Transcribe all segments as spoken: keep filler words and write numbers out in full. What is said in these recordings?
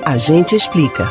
A gente explica.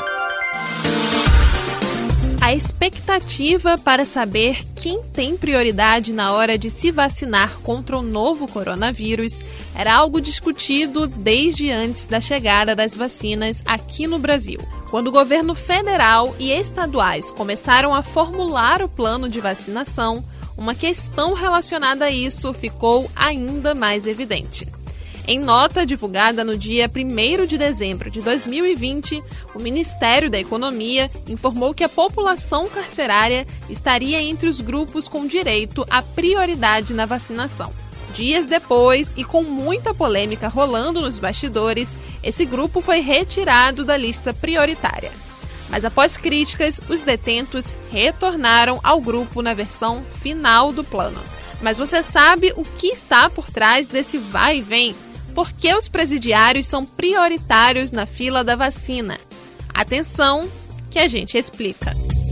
A expectativa para saber quem tem prioridade na hora de se vacinar contra o novo coronavírus era algo discutido desde antes da chegada das vacinas aqui no Brasil. Quando o governo federal e estaduais começaram a formular o plano de vacinação, uma questão relacionada a isso ficou ainda mais evidente. Em nota divulgada no dia primeiro de dezembro de dois mil e vinte, o Ministério da Economia informou que a população carcerária estaria entre os grupos com direito à prioridade na vacinação. Dias depois, e com muita polêmica rolando nos bastidores, esse grupo foi retirado da lista prioritária. Mas após críticas, os detentos retornaram ao grupo na versão final do plano. Mas você sabe o que está por trás desse vai e vem? Por que os presidiários são prioritários na fila da vacina? Atenção, que a gente explica.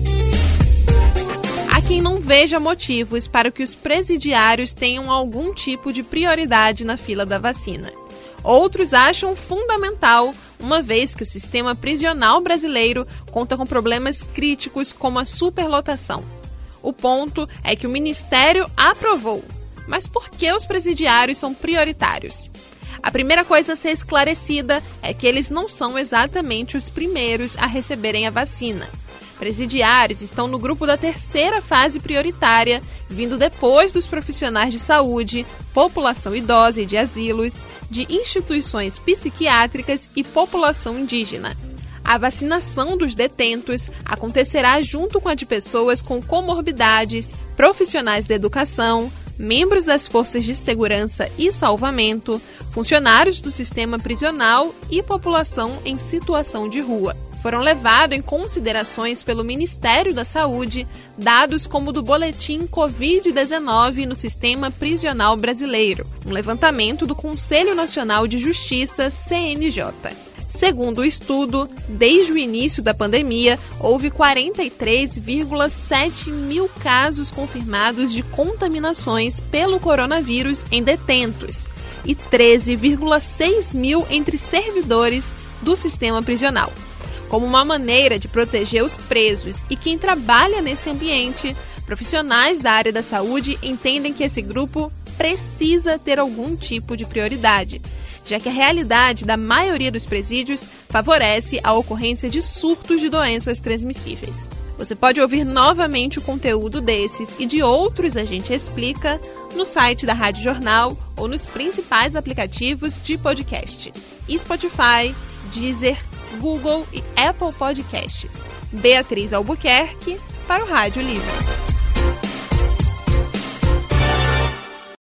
Há quem não veja motivos para que os presidiários tenham algum tipo de prioridade na fila da vacina. Outros acham fundamental, uma vez que o sistema prisional brasileiro conta com problemas críticos como a superlotação. O ponto é que o Ministério aprovou. Mas por que os presidiários são prioritários? A primeira coisa a ser esclarecida é que eles não são exatamente os primeiros a receberem a vacina. Presidiários estão no grupo da terceira fase prioritária, vindo depois dos profissionais de saúde, população idosa e de asilos, de instituições psiquiátricas e população indígena. A vacinação dos detentos acontecerá junto com a de pessoas com comorbidades, profissionais da educação, membros das forças de segurança e salvamento, funcionários do sistema prisional e população em situação de rua. Foram levados em considerações pelo Ministério da Saúde dados como o do boletim covid dezenove no sistema prisional brasileiro, um levantamento do Conselho Nacional de Justiça, C N J. Segundo o estudo, desde o início da pandemia, houve quarenta e três vírgula sete mil casos confirmados de contaminações pelo coronavírus em detentos e treze vírgula seis mil entre servidores do sistema prisional. Como uma maneira de proteger os presos e quem trabalha nesse ambiente, profissionais da área da saúde entendem que esse grupo precisa ter algum tipo de prioridade, já que a realidade da maioria dos presídios favorece a ocorrência de surtos de doenças transmissíveis. Você pode ouvir novamente o conteúdo desses e de outros A Gente Explica no site da Rádio Jornal ou nos principais aplicativos de podcast: Spotify, Deezer, Google e Apple Podcasts. Beatriz Albuquerque para o Rádio Livre.